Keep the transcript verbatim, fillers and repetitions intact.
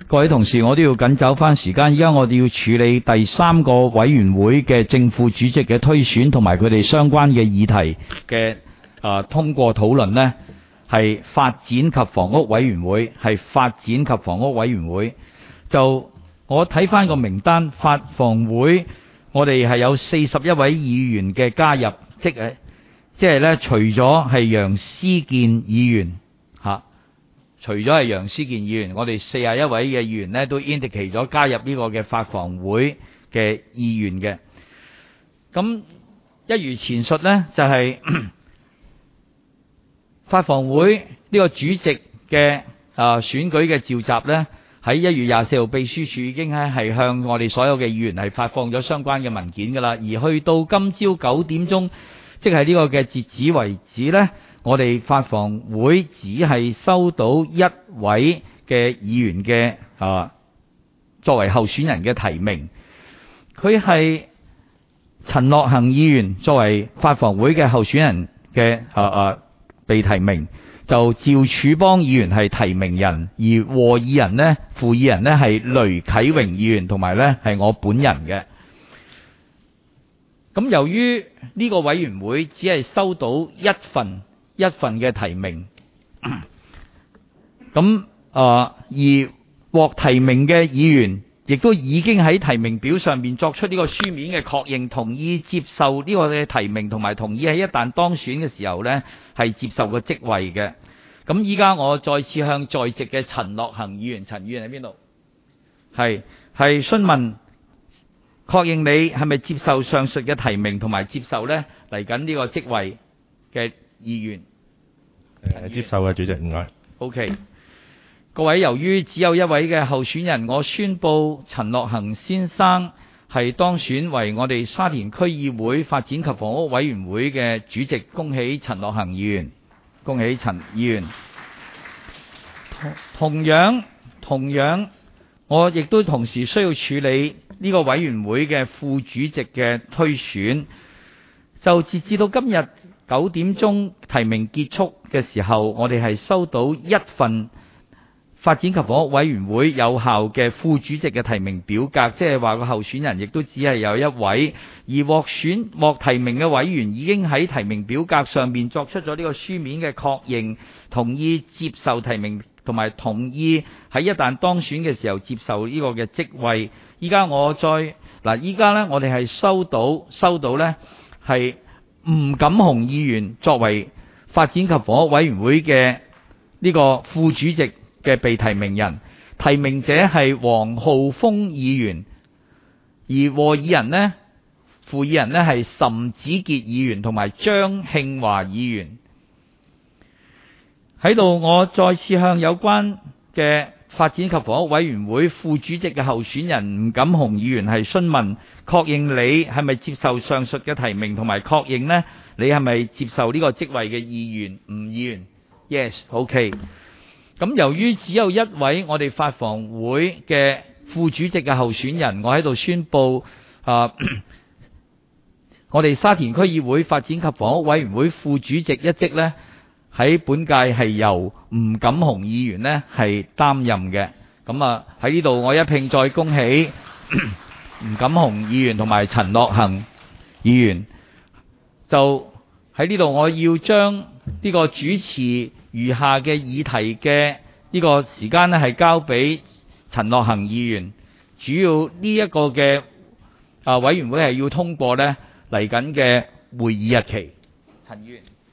各位同事，我都要緊走翻時間。而家我哋要處理第三個委員會嘅正副主席嘅推選同埋佢哋相關嘅議題嘅啊通過討論呢，係發展及房屋委員會，係發展及房屋委員會。就我睇翻個名單，發房會我哋係有四十一位議員嘅加入，即係即係咧，除咗係楊思健議員吓。除咗係楊思健議員，我哋四十一位嘅議員呢都 indicate 咗加入呢個嘅發房會嘅意願嘅。咁一如前述呢，就係、是、發房會呢個主席嘅啊選舉嘅召集呢，喺一月廿四號秘書處已經係係向我哋所有嘅議員係發放咗相關嘅文件噶啦。而去到今朝九點鐘，即係呢個嘅截止為止呢，我哋發房會只係收到一位嘅議員嘅啊作為候選人嘅提名，佢係陳樂行議員作為發房會嘅候選人嘅啊啊被提名，就趙柱邦議員係提名人，而和議人呢副議人呢係雷啟榮議員同埋呢係我本人嘅。咁由於呢個委員會只係收到一份一份嘅提名，咁啊而獲提名嘅議員亦都已經喺提名表上面作出呢個書面嘅確認，同意接受呢個嘅提名，同埋同意喺一旦當選嘅時候呢係接受個職位嘅。咁依家我再次向在席嘅陳樂行議員，陳議員喺邊度？係係詢問確認你係咪接受上述嘅提名，同埋接受呢嚟緊呢個職位嘅意願？ 誒，接受嘅主席，唔該。 OK， 各位，由於只有一位嘅候選人，我宣布陳樂行先生係當選為我哋沙田區議會發展及房屋委員會嘅主席。恭喜陳樂行議員，恭喜陳議員。同樣，同樣，我亦都同時需要處理呢個委員會嘅副主席嘅推選。就截至到今日九點鐘提名結束嘅時候，我哋係收到一份發展及房屋委員會有效嘅副主席嘅提名表格，即係話個候選人亦都只係有一位，而獲選獲提名嘅委員已經喺提名表格上面作出咗呢個書面嘅確認，同意接受提名，同埋同意喺一旦當選嘅時候接受呢個嘅職位。依家我再嗱，依家呢，我哋係收到收到呢係吳錦雄議員作為發展及房屋委員會嘅呢個副主席嘅被提名人，提名者係黃浩峰議員，而和議人呢，副議人呢係岑子傑議員同埋張慶華議員。喺度，我再次向有關嘅發展及房屋委員會副主席嘅候選人吳錦雄議員係詢問，確認你係咪接受上述嘅提名，同埋確認呢你係咪接受呢個職位嘅意願？吳議員 ，yes，OK。咁由於只有一位我哋發房會嘅副主席嘅候選人，我喺度宣布啊，我哋沙田區議會發展及房屋委員會副主席一職呢，喺本屆係由吳錦雄議員呢係擔任嘅。咁啊喺呢度我一併再恭喜吳錦雄議員同埋陳樂行議員。就喺呢度我要將呢個主持餘下嘅議題嘅呢個時間呢係交俾陳樂行議員。主要呢一個嘅啊委員會係要通過呢嚟緊嘅會議日期。陳議員。